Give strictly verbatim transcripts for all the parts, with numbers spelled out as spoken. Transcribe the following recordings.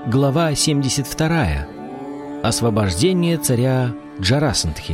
Глава семьдесят два. Освобождение царя Джарасандхи.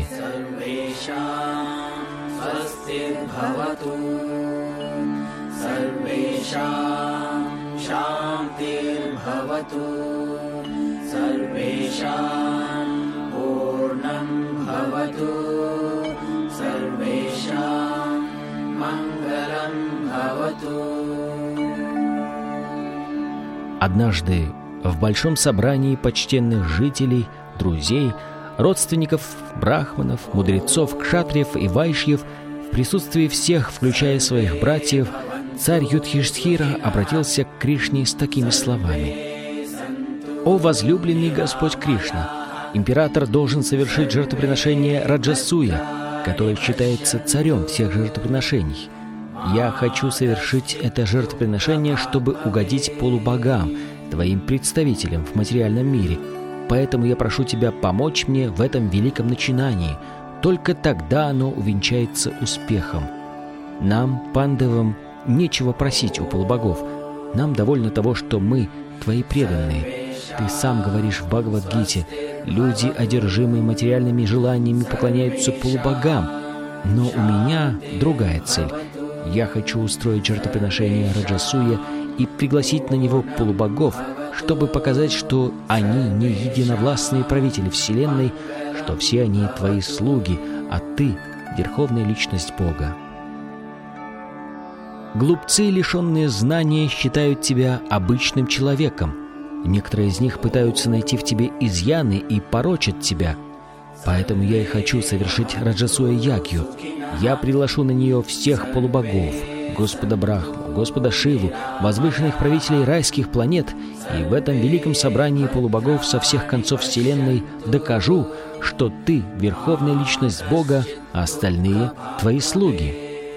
Однажды в большом собрании почтенных жителей, друзей, родственников, брахманов, мудрецов, кшатриев и вайшьев, в присутствии всех, включая своих братьев, царь Юдхиштхира обратился к Кришне с такими словами: «О возлюбленный Господь Кришна, император должен совершить жертвоприношение Раджасуя, который считается царем всех жертвоприношений. Я хочу совершить это жертвоприношение, чтобы угодить полубогам, твоим представителям в материальном мире. Поэтому я прошу тебя помочь мне в этом великом начинании. Только тогда оно увенчается успехом. Нам, пандавам, нечего просить у полубогов. Нам довольно того, что мы твои преданные. Ты сам говоришь в Бхагавад-гите: люди, одержимые материальными желаниями, поклоняются полубогам. Но у меня другая цель. Я хочу устроить жертвоприношение Раджасуя и пригласить на него полубогов, чтобы показать, что они не единовластные правители Вселенной, что все они твои слуги, а ты — верховная личность Бога. Глупцы, лишенные знания, считают тебя обычным человеком. Некоторые из них пытаются найти в тебе изъяны и порочат тебя. Поэтому я и хочу совершить Раджасуя-ягью. Я приглашу на нее всех полубогов, Господа Брахму, Господа Шиву, возвышенных правителей райских планет, и в этом великом собрании полубогов со всех концов Вселенной докажу, что ты — верховная личность Бога, а остальные — твои слуги».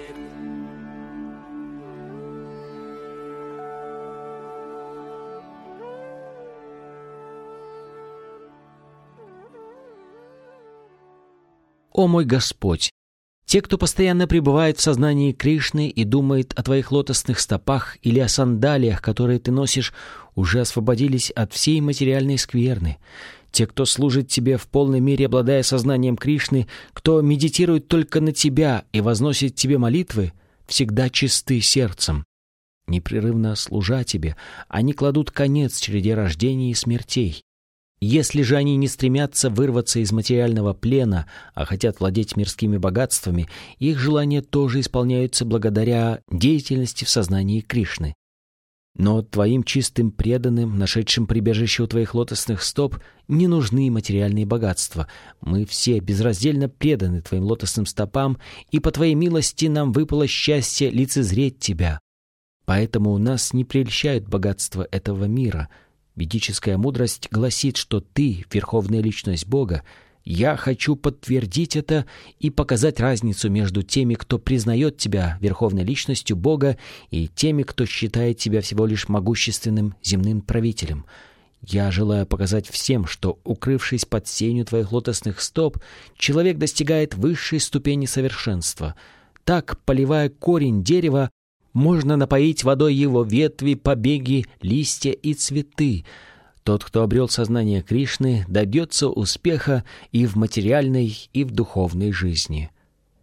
«О мой Господь! Те, кто постоянно пребывает в сознании Кришны и думает о твоих лотосных стопах или о сандалиях, которые ты носишь, уже освободились от всей материальной скверны. Те, кто служит тебе в полной мере, обладая сознанием Кришны, кто медитирует только на тебя и возносит тебе молитвы, всегда чисты сердцем. Непрерывно служа тебе, они кладут конец череде рождений и смертей. Если же они не стремятся вырваться из материального плена, а хотят владеть мирскими богатствами, их желания тоже исполняются благодаря деятельности в сознании Кришны. Но твоим чистым преданным, нашедшим прибежище у твоих лотосных стоп, не нужны материальные богатства. Мы все безраздельно преданы твоим лотосным стопам, и по твоей милости нам выпало счастье лицезреть тебя. Поэтому нас не прельщают богатства этого мира. Ведическая мудрость гласит, что ты — верховная личность Бога. Я хочу подтвердить это и показать разницу между теми, кто признает тебя верховной личностью Бога, и теми, кто считает тебя всего лишь могущественным земным правителем. Я желаю показать всем, что, укрывшись под сенью твоих лотосных стоп, человек достигает высшей ступени совершенства. Так, поливая корень дерева, можно напоить водой его ветви, побеги, листья и цветы. Тот, кто обрел сознание Кришны, добьется успеха и в материальной, и в духовной жизни.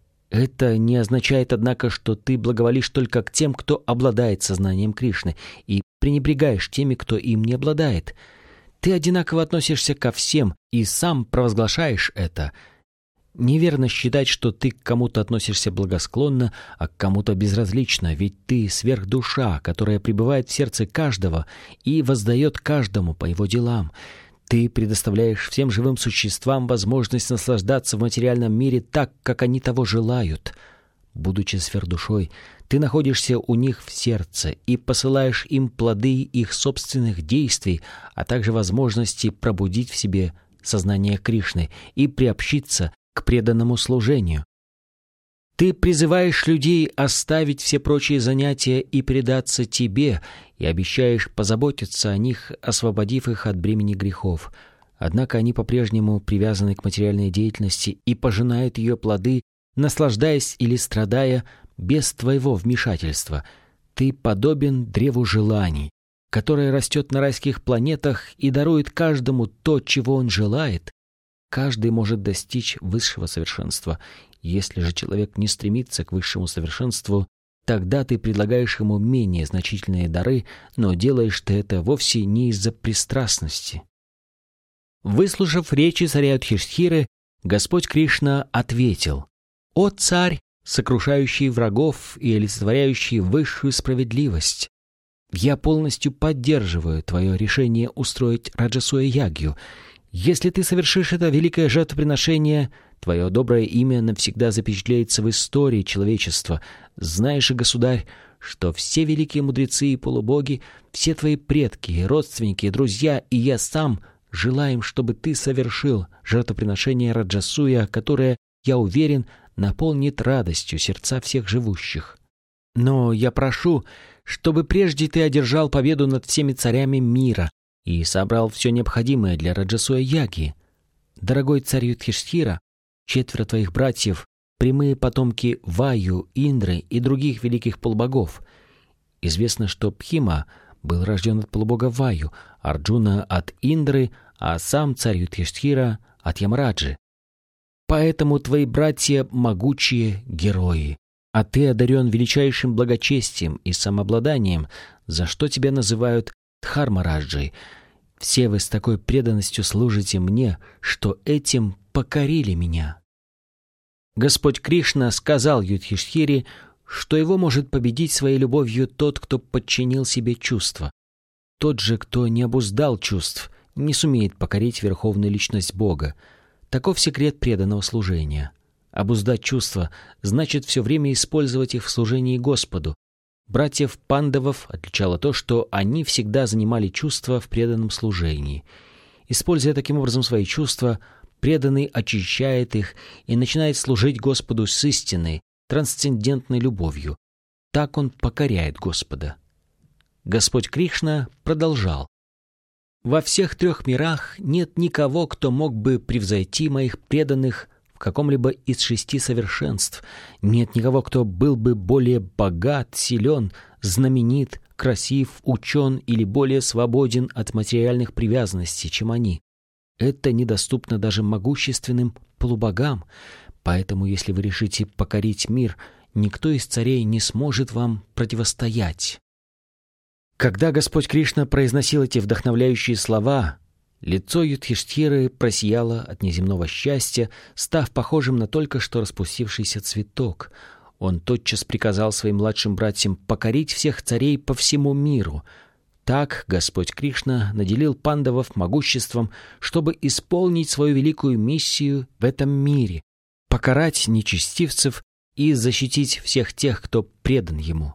Это не означает, однако, что ты благоволишь только к тем, кто обладает сознанием Кришны, и пренебрегаешь теми, кто им не обладает. Ты одинаково относишься ко всем и сам провозглашаешь это. Неверно считать, что ты к кому-то относишься благосклонно, а к кому-то безразлично, ведь ты сверхдуша, которая пребывает в сердце каждого и воздает каждому по его делам. Ты предоставляешь всем живым существам возможность наслаждаться в материальном мире так, как они того желают. Будучи сверхдушой, ты находишься у них в сердце и посылаешь им плоды их собственных действий, а также возможности пробудить в себе сознание Кришны и приобщиться к преданному служению. Ты призываешь людей оставить все прочие занятия и предаться тебе, и обещаешь позаботиться о них, освободив их от бремени грехов. Однако они по-прежнему привязаны к материальной деятельности и пожинают ее плоды, наслаждаясь или страдая без твоего вмешательства. Ты подобен древу желаний. которое растет на райских планетах и дарует каждому то, чего он желает, каждый может достичь высшего совершенства. Если же человек не стремится к высшему совершенству, тогда ты предлагаешь ему менее значительные дары, но делаешь ты это вовсе не из-за пристрастности. Выслушав речи царя Юдхиштхиры, Господь Кришна ответил: «О царь, сокрушающий врагов и олицетворяющий высшую справедливость! Я полностью поддерживаю твое решение устроить Раджасуя-ягью. Если ты совершишь это великое жертвоприношение, твое доброе имя навсегда запечатлеется в истории человечества. Знаешь же, государь, что все великие мудрецы и полубоги, все твои предки, родственники, друзья и я сам желаем, чтобы ты совершил жертвоприношение Раджасуя, которое, я уверен, наполнит радостью сердца всех живущих. Но я прошу, чтобы прежде ты одержал победу над всеми царями мира и собрал все необходимое для Раджасуя-ягги. Дорогой царь Юдхиштхира, четверо твоих братьев — прямые потомки Ваю, Индры и других великих полубогов. Известно, что Пхима был рожден от полубога Ваю, Арджуна от Индры, а сам царь Юдхиштхира от Ямараджи. Поэтому твои братья — могучие герои, а ты одарен величайшим благочестием и самообладанием, за что тебя называют Дхармараджей. Все вы с такой преданностью служите мне, что этим покорили меня». Господь Кришна сказал Юдхиштхире, что его может победить своей любовью тот, кто подчинил себе чувства. Тот же, кто не обуздал чувств, не сумеет покорить верховную личность Бога. Таков секрет преданного служения. Обуздать чувства значит все время использовать их в служении Господу. Братьев Пандавов отличало то, что они всегда занимали чувства в преданном служении. Используя таким образом свои чувства, преданный очищает их и начинает служить Господу с истинной, трансцендентной любовью. Так он покоряет Господа. Господь Кришна продолжал: «Во всех трех мирах нет никого, кто мог бы превзойти моих преданных в каком-либо из шести совершенств. Нет никого, кто был бы более богат, силен, знаменит, красив, учен или более свободен от материальных привязанностей, чем они. Это недоступно даже могущественным полубогам, поэтому если вы решите покорить мир, никто из царей не сможет вам противостоять». Когда Господь Кришна произносил эти вдохновляющие слова, лицо Юдхиштхиры просияло от неземного счастья, став похожим на только что распустившийся цветок. Он тотчас приказал своим младшим братьям покорить всех царей по всему миру. Так Господь Кришна наделил пандавов могуществом, чтобы исполнить свою великую миссию в этом мире, покарать нечестивцев и защитить всех тех, кто предан ему.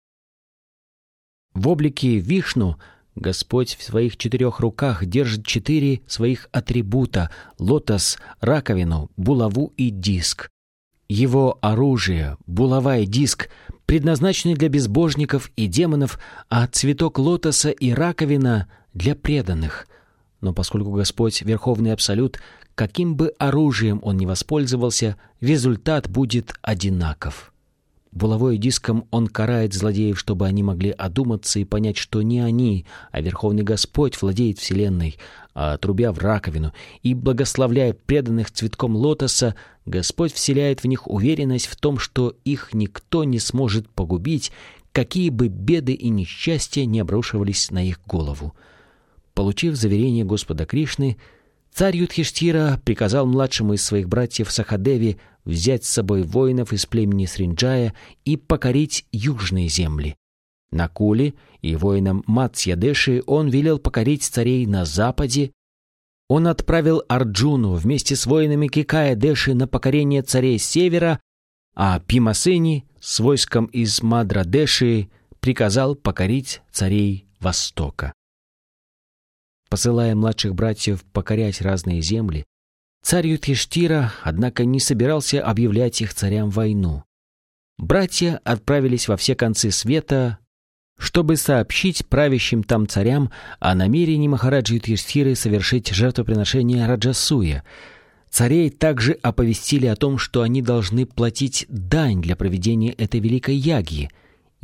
В облике Вишну Господь в своих четырех руках держит четыре своих атрибута — лотос, раковину, булаву и диск. Его оружие, булава и диск, предназначены для безбожников и демонов, а цветок лотоса и раковина — для преданных. Но поскольку Господь — Верховный Абсолют, каким бы оружием он ни воспользовался, результат будет одинаков. Булавой и диском он карает злодеев, чтобы они могли одуматься и понять, что не они, а Верховный Господь владеет Вселенной, а трубя в раковину и благословляя преданных цветком лотоса, Господь вселяет в них уверенность в том, что их никто не сможет погубить, какие бы беды и несчастья не обрушивались на их голову. Получив заверение Господа Кришны, царь Юдхиштхира приказал младшему из своих братьев Сахадеве взять с собой воинов из племени Сринджая и покорить южные земли. Накуле и воинам Матсья-Деши он велел покорить царей на западе. Он отправил Арджуну вместе с воинами Кикая-Деши на покорение царей севера, а Пимасени с войском из Мадра-Деши приказал покорить царей востока. Посылая младших братьев покорять разные земли, царь Юдхиштхира, однако, не собирался объявлять их царям войну. Братья отправились во все концы света, чтобы сообщить правящим там царям о намерении Махараджи Юдхиштхиры совершить жертвоприношение Раджасуя. Царей также оповестили о том, что они должны платить дань для проведения этой великой ягьи.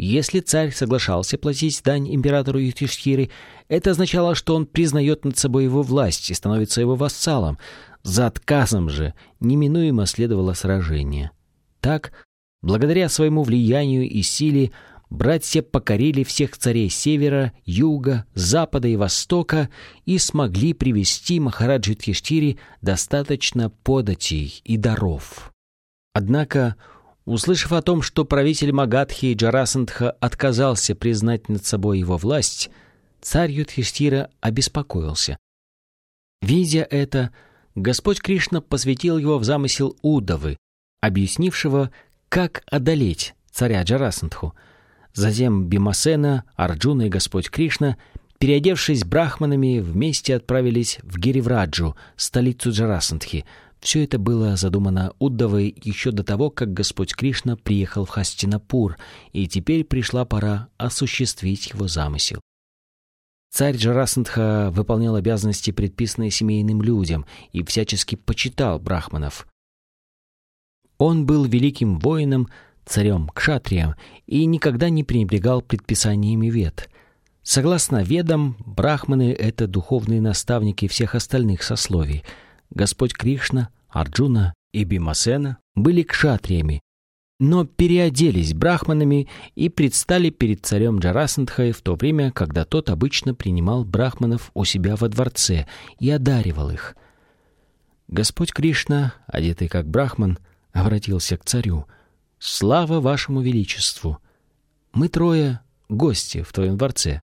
Если царь соглашался платить дань императору Юдхиштхире, это означало, что он признает над собой его власть и становится его вассалом. За отказом же неминуемо следовало сражение. Так, благодаря своему влиянию и силе, братья покорили всех царей севера, юга, запада и востока и смогли привести Махараджи Юдхиштхире достаточно податей и даров. Однако, услышав о том, что правитель Магадхи Джарасандха отказался признать над собой его власть, царь Юдхиштхира обеспокоился. Видя это, Господь Кришна посвятил его в замысел Уддавы, объяснившего, как одолеть царя Джарасандху. Затем Бимасена, Арджуна и Господь Кришна, переодевшись брахманами, вместе отправились в Гиривраджу, столицу Джарасандхи. Все это было задумано Уддавой еще до того, как Господь Кришна приехал в Хастинапур, и теперь пришла пора осуществить его замысел. Царь Джарасандха выполнял обязанности, предписанные семейным людям, и всячески почитал брахманов. Он был великим воином, царем-кшатрием, и никогда не пренебрегал предписаниями вед. Согласно ведам, брахманы — это духовные наставники всех остальных сословий. Господь Кришна, Арджуна и Бимасена были кшатриями, но переоделись брахманами и предстали перед царем Джарасандхой в то время, когда тот обычно принимал брахманов у себя во дворце и одаривал их. Господь Кришна, одетый как брахман, обратился к царю: «Слава вашему величеству! Мы трое гости в твоем дворце.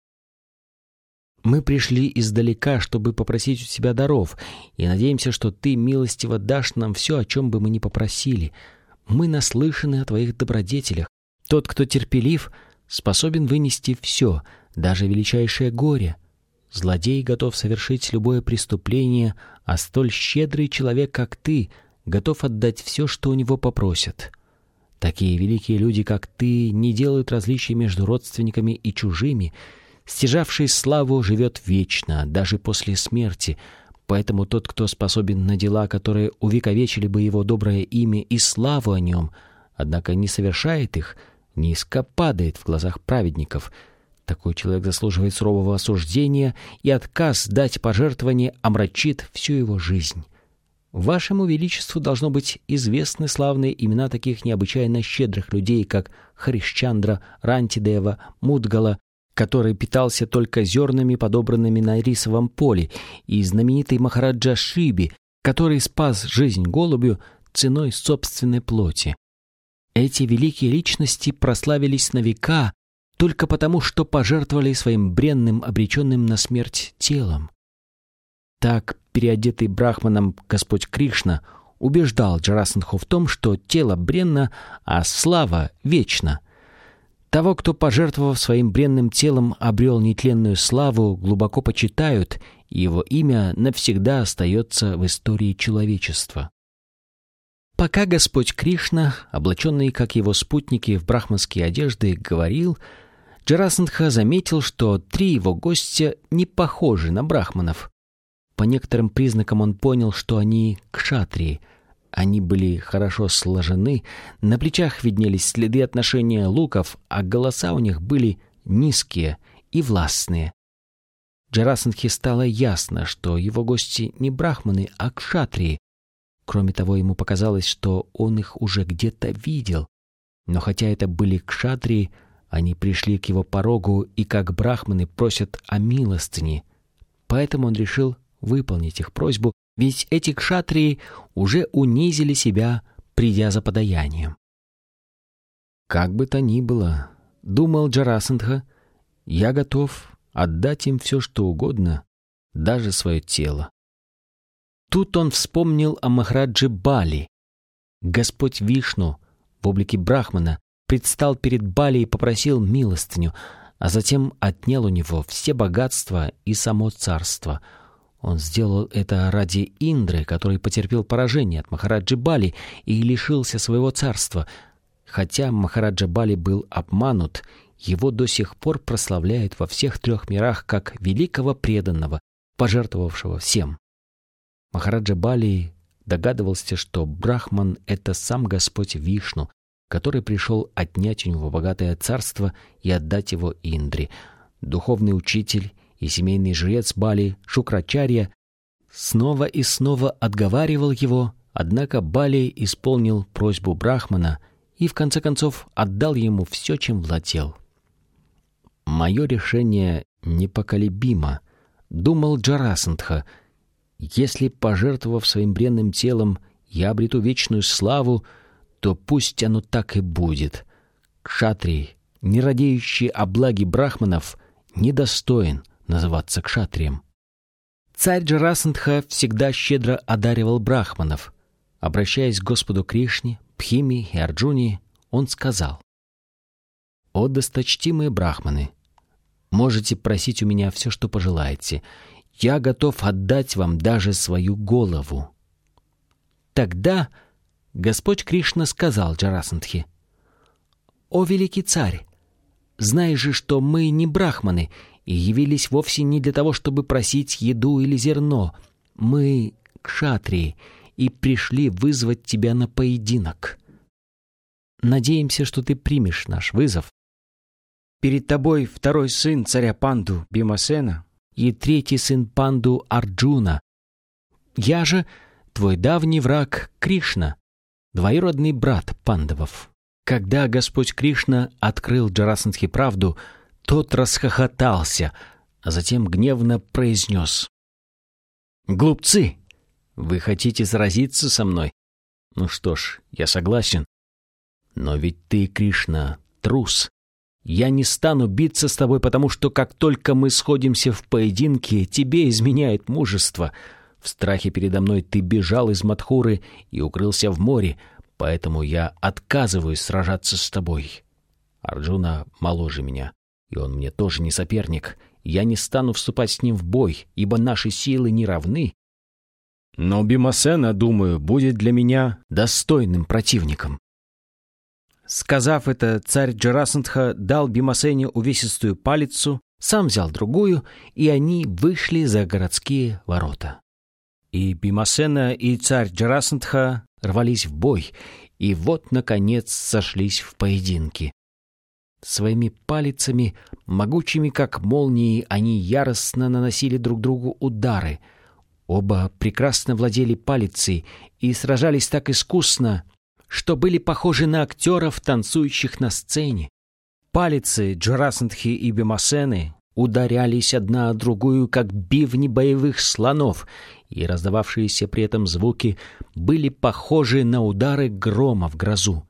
Мы пришли издалека, чтобы попросить у тебя даров, и надеемся, что ты милостиво дашь нам все, о чем бы мы ни попросили. Мы наслышаны о твоих добродетелях. Тот, кто терпелив, способен вынести все, даже величайшее горе. Злодей готов совершить любое преступление, а столь щедрый человек, как ты, готов отдать все, что у него попросят. Такие великие люди, как ты, не делают различий между родственниками и чужими. Стяжавший славу живет вечно, даже после смерти. Поэтому тот, кто способен на дела, которые увековечили бы его доброе имя и славу о нем, однако не совершает их, низко падает в глазах праведников. Такой человек заслуживает сурового осуждения, и отказ дать пожертвование омрачит всю его жизнь. Вашему Величеству должно быть известны славные имена таких необычайно щедрых людей, как Харишчандра, Рантидева, Мудгала, который питался только зернами, подобранными на рисовом поле, и знаменитый Махараджа Шиби, который спас жизнь голубю ценой собственной плоти. Эти великие личности прославились на века только потому, что пожертвовали своим бренным, обреченным на смерть телом. Так, переодетый брахманом Господь Кришна убеждал Джарасандху в том, что тело бренно, а слава вечна. Того, кто, пожертвовав своим бренным телом, обрел нетленную славу, глубоко почитают, и его имя навсегда остается в истории человечества. Пока Господь Кришна, облаченный, как его спутники, в брахманские одежды, говорил, Джарасандха заметил, что три его гостя не похожи на брахманов. По некоторым признакам он понял, что они кшатрии. Они были хорошо сложены, на плечах виднелись следы отношения луков, а голоса у них были низкие и властные. Джарасандхе стало ясно, что его гости не брахманы, а кшатрии. Кроме того, ему показалось, что он их уже где-то видел. Но хотя это были кшатрии, они пришли к его порогу и, как брахманы, просят о милостыне. Поэтому он решил выполнить их просьбу, ведь эти кшатрии уже унизили себя, придя за подаянием. «Как бы то ни было, — думал Джарасандха, — я готов отдать им все, что угодно, даже свое тело». Тут он вспомнил о Махарадже Бали. Господь Вишну в облике брахмана предстал перед Бали и попросил милостыню, а затем отнял у него все богатства и само царство. Он сделал это ради Индры, который потерпел поражение от Махараджи Бали и лишился своего царства. Хотя Махараджа Бали был обманут, его до сих пор прославляют во всех трех мирах как великого преданного, пожертвовавшего всем. Махараджа Бали догадывался, что Брахман — это сам Господь Вишну, который пришел отнять у него богатое царство и отдать его Индре. Духовный учитель и семейный жрец Бали Шукрачарья снова и снова отговаривал его, однако Бали исполнил просьбу Брахмана и в конце концов отдал ему все, чем владел. «Мое решение непоколебимо», — думал Джарасандха. «Если, пожертвовав своим бренным телом, я обрету вечную славу, то пусть оно так и будет. Кшатрий, не радеющий о благе брахманов, недостоин называться кшатрием». Царь Джарасандха всегда щедро одаривал брахманов. Обращаясь к Господу Кришне, Бхиме и Арджуне, он сказал: «О досточтимые брахманы, можете просить у меня все, что пожелаете. Я готов отдать вам даже свою голову». Тогда Господь Кришна сказал Джарасандхе: «О великий царь, знай же, что мы не брахманы и явились вовсе не для того, чтобы просить еду или зерно. Мы кшатрии и пришли вызвать тебя на поединок. Надеемся, что ты примешь наш вызов. Перед тобой второй сын царя Панду Бимасена и третий сын Панду Арджуна. Я же твой давний враг Кришна, двоюродный брат Пандавов». Когда Господь Кришна открыл Джарасандхе правду, тот расхохотался, а затем гневно произнес: «Глупцы! Вы хотите сразиться со мной? Ну что ж, я согласен. Но ведь ты, Кришна, трус. Я не стану биться с тобой, потому что как только мы сходимся в поединке, тебе изменяет мужество. В страхе передо мной ты бежал из Мадхуры и укрылся в море, поэтому я отказываюсь сражаться с тобой. Арджуна моложе меня, и он мне тоже не соперник. Я не стану вступать с ним в бой, ибо наши силы не равны. Но Бимасена, думаю, будет для меня достойным противником». Сказав это, царь Джарасандха дал Бимасене увесистую палицу, сам взял другую, и они вышли за городские ворота. И Бимасена, и царь Джарасандха рвались в бой, и вот, наконец, сошлись в поединке. Своими палицами, могучими как молнии, они яростно наносили друг другу удары. Оба прекрасно владели палицей и сражались так искусно, что были похожи на актеров, танцующих на сцене. Палицы Джарасандхи и Бимасены ударялись одна о другую, как бивни боевых слонов, и раздававшиеся при этом звуки были похожи на удары грома в грозу.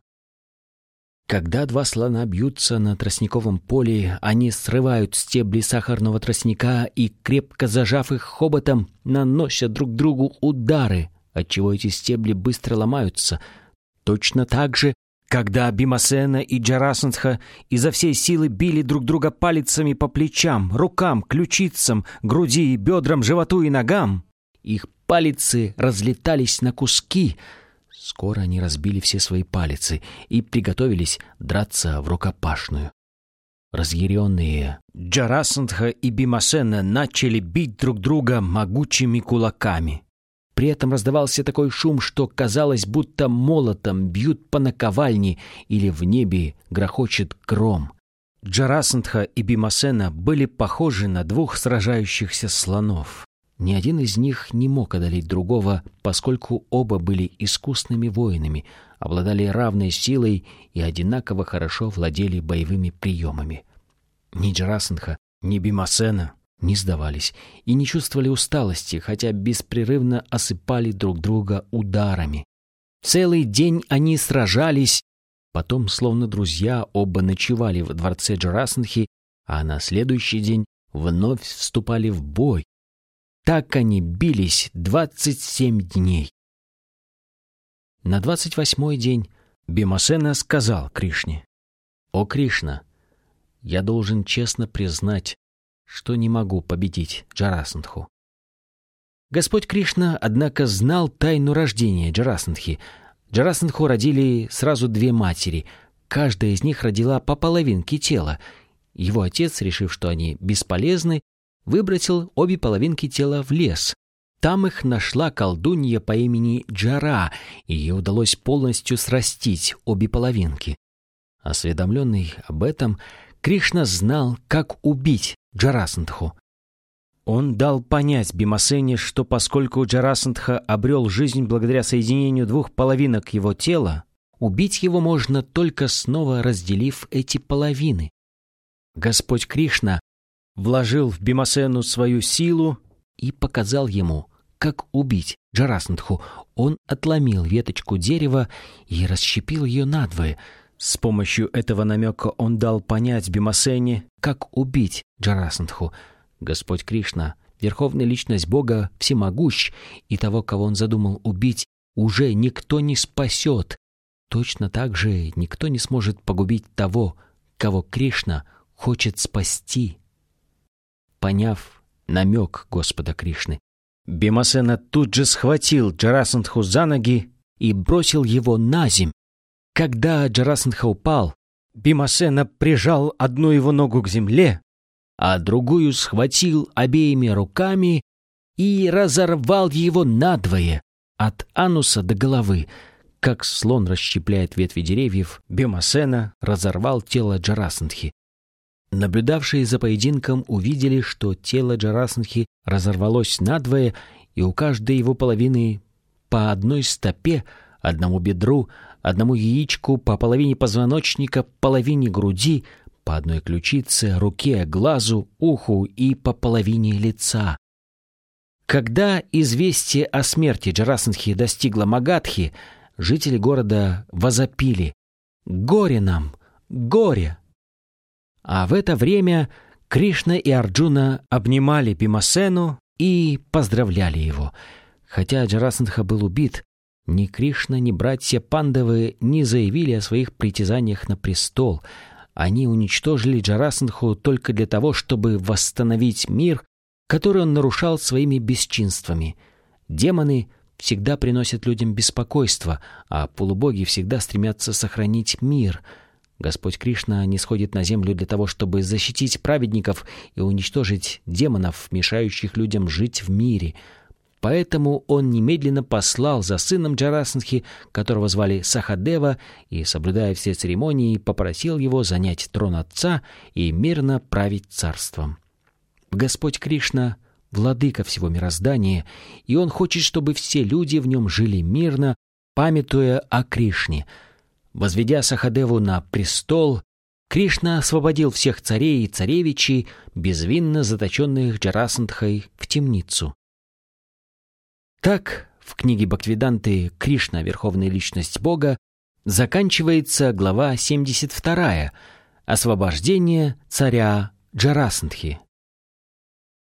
Когда два слона бьются на тростниковом поле, они срывают стебли сахарного тростника и, крепко зажав их хоботом, наносят друг другу удары, отчего эти стебли быстро ломаются. Точно так же, когда Бимасена и Джарасандха изо всей силы били друг друга палицами по плечам, рукам, ключицам, груди, бедрам, животу и ногам, их палицы разлетались на куски. Скоро они разбили все свои палицы и приготовились драться в рукопашную. Разъяренные Джарасандха и Бимасена начали бить друг друга могучими кулаками. При этом раздавался такой шум, что казалось, будто молотом бьют по наковальне или в небе грохочет гром. Джарасандха и Бимасена были похожи на двух сражающихся слонов. Ни один из них не мог одолеть другого, поскольку оба были искусными воинами, обладали равной силой и одинаково хорошо владели боевыми приемами. Ни Джарасандха, ни Бимасена не сдавались и не чувствовали усталости, хотя беспрерывно осыпали друг друга ударами. Целый день они сражались, потом, словно друзья, оба ночевали в дворце Джарасандхи, а на следующий день вновь вступали в бой. Так они бились двадцать семь дней. На двадцать восьмой день Бимасена сказал Кришне: «О Кришна, я должен честно признать, что не могу победить Джарасандху». Господь Кришна, однако, знал тайну рождения Джарасандхи. Джарасандху родили сразу две матери. Каждая из них родила по половинке тела. Его отец, решив, что они бесполезны, выбросил обе половинки тела в лес. Там их нашла колдунья по имени Джара, и ей удалось полностью срастить обе половинки. Осведомленный об этом, Кришна знал, как убить Джарасандху. Он дал понять Бимасене, что поскольку Джарасандха обрел жизнь благодаря соединению двух половинок его тела, убить его можно только снова разделив эти половины. Господь Кришна вложил в Бимасену свою силу и показал ему, как убить Джарасандху. Он отломил веточку дерева и расщепил ее надвое. С помощью этого намека он дал понять Бимасене, как убить Джарасандху. Господь Кришна, верховная личность Бога, всемогущ, и того, кого он задумал убить, уже никто не спасет. Точно так же никто не сможет погубить того, кого Кришна хочет спасти. Поняв намек Господа Кришны, Бимасена тут же схватил Джарасандху за ноги и бросил его на земь. Когда Джарасандха упал, Бимасена прижал одну его ногу к земле, а другую схватил обеими руками и разорвал его надвое, от ануса до головы. Как слон расщепляет ветви деревьев, Бимасена разорвал тело Джарасандхи. Наблюдавшие за поединком увидели, что тело Джарасандхи разорвалось надвое, и у каждой его половины по одной стопе, одному бедру, одному яичку, по половине позвоночника, половине груди, по одной ключице, руке, глазу, уху и по половине лица. Когда известие о смерти Джарасандхи достигло Магадхи, жители города возопили: «Горе нам! Горе!» А в это время Кришна и Арджуна обнимали Бимасену и поздравляли его. Хотя Джарасандха был убит, ни Кришна, ни братья Пандавы не заявили о своих притязаниях на престол. Они уничтожили Джарасандху только для того, чтобы восстановить мир, который он нарушал своими бесчинствами. Демоны всегда приносят людям беспокойство, а полубоги всегда стремятся сохранить мир. Господь Кришна нисходит на землю для того, чтобы защитить праведников и уничтожить демонов, мешающих людям жить в мире. Поэтому он немедленно послал за сыном Джарасандхи, которого звали Сахадева, и, соблюдая все церемонии, попросил его занять трон отца и мирно править царством. Господь Кришна — владыка всего мироздания, и он хочет, чтобы все люди в нем жили мирно, памятуя о Кришне. Возведя Сахадеву на престол, Кришна освободил всех царей и царевичей, безвинно заточенных Джарасандхой в темницу. Так, в книге Бхактивиданты «Кришна, верховная личность Бога» заканчивается глава семьдесят вторая «Освобождение царя Джарасандхи».